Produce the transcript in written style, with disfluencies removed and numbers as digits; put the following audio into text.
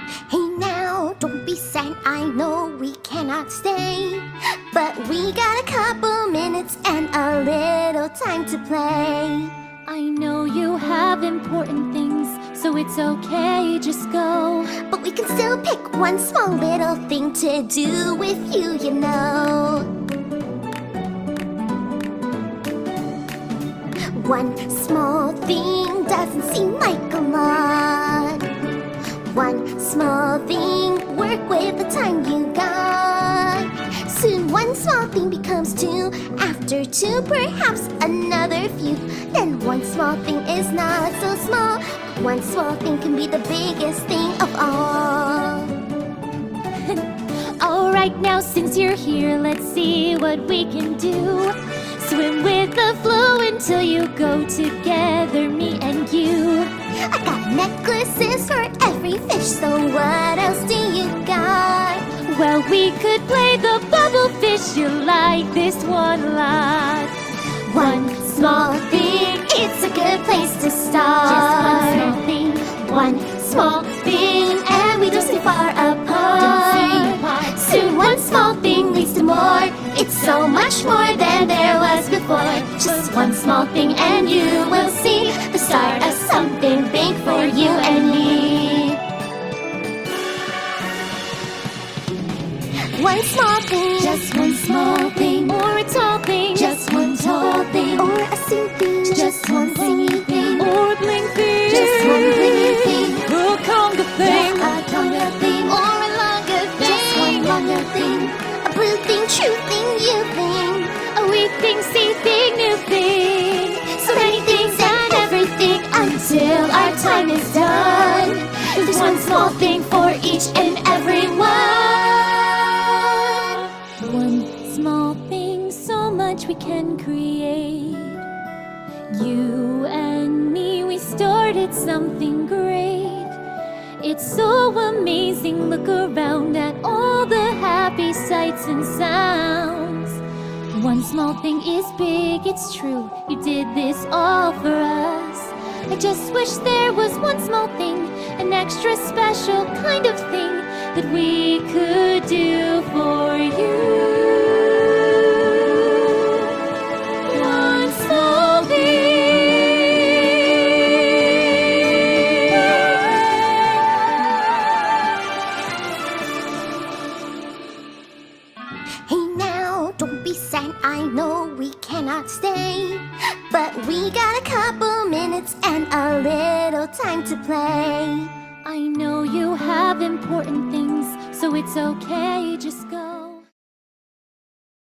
Hey now, don't be sad, I know we cannot stay, but we got a couple minutes and a little time to play. I know you have important things, so it's okay, just go. But we can still pick one small little thing to do with you, you know. One small thing doesn't seem like a lot. One small thing, work with the time you got. Soon one small thing becomes two, after two perhaps another few. Then one small thing is not so small. One small thing can be the biggest thing of all. Alright, now since you're here, let's see what we can do. Swim with the flow until you go together, me and you. I got necklaces for every fish, so what else do you got? Well, we could play the bubble fish, you'll like this one a lot. One small thing, it's a good place to start. Just one small thing, One small thing, and we don't stay far apart. don't stay apart. Soon one small thing leads to more. It's so much more than there was before. Just one small thing and you will see the start of something big for you and me. One small thing, Just one small thing, or a tall thing. just one tall thing, or a sing thing, just one singy thing, or a bling thing. just one blingy thing, Or a conga thing. a longer thing, Or a longer thing. just one longer thing, a blue thing, true thing, you thing, A wee thing, see thing, new thing. so many things and everything until our time is done. There's one small thing for each and every one. One small thing, so much we can create. You and me, we started something great. It's so amazing, look around at all the happy sights and sounds. One small thing is big, it's true, you did this all for us. I just wish there was one small thing, an extra special kind of thing that we could do for you. One small thing. Hey now, don't be sad, I know we cannot stay, but we got a couple minutes and a little time to play. I know you have important things, so it's okay, just go.